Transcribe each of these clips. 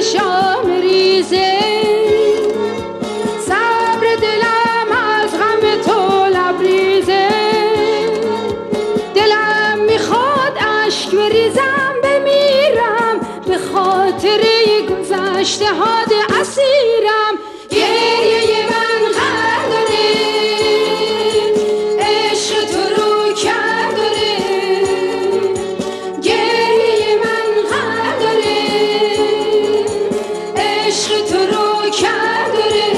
چشام ریزه، صبر دلم از غم تو لبریزه. دلم میخواد اشک بریزم بمیرم، به خاطر گذشته هات اسیرم. گریه من غم داره، عشق تو رو کم داره. گریه من غم داره، عشق تو رو کم داره.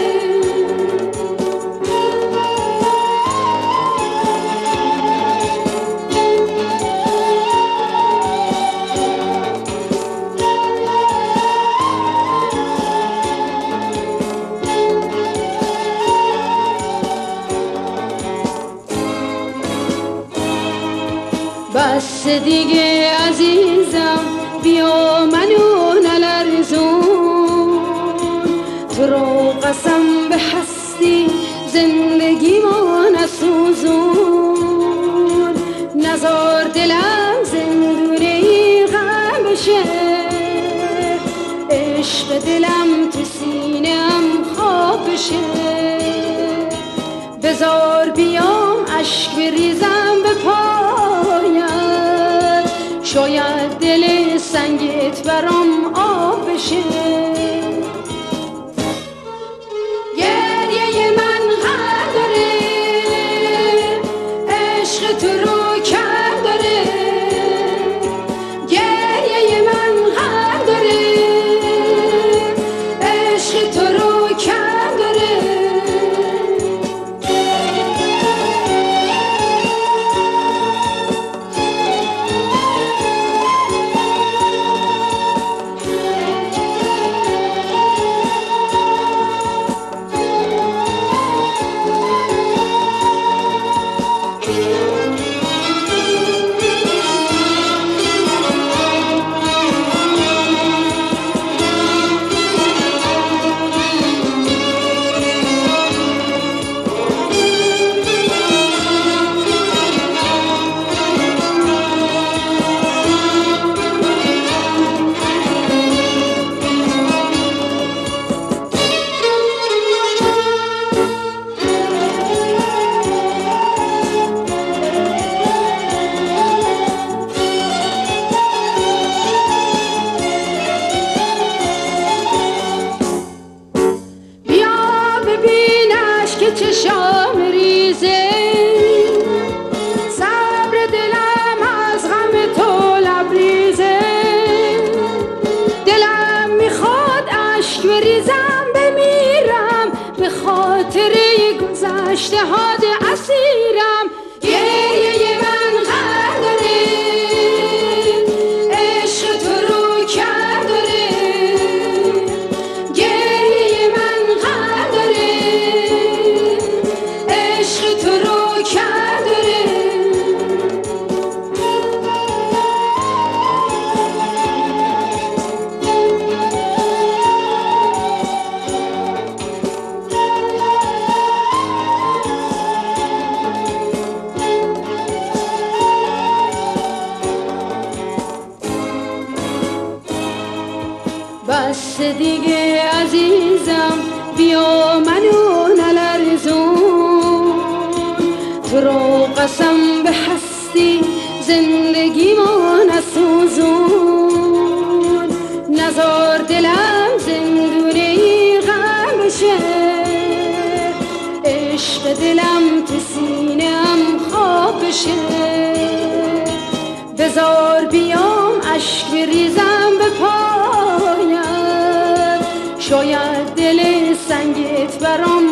بس دیگه عزیزم، بیا منو نلرزون. تو رو قسم به هستی زندگی ما نسوزون. نزار دلم زندونه غم بشه، عشق دلم تو سینه‌ام خواب بشه. بزار بیام اشک بریزم به پایت، شاید دل سنگت برام آب بشه. گریه من غم داره، عشق تو رو کم داره. گریه من غم داره، عشق تو رو کم داره. چشام ریزه، صبر دلم از غم تو لبریزه. دلم میخواد اشک بریزم بمیرم، به خاطر گذشته هات اسیرم. گریه من غم داره، عشق تو رو کم داره. گریه من غم داره، عشق تو رو کم داره. بس دیگه عزیزم، بیا منو نلرزون. تو رو قسم به هستی زندگی ما نسوزون. نزار دلم زندونه غم بشه، عشق دلم تو سینه‌ام خواب بشه. بزار بیام اشک بریزم به پایت، شاید دل سنگت برام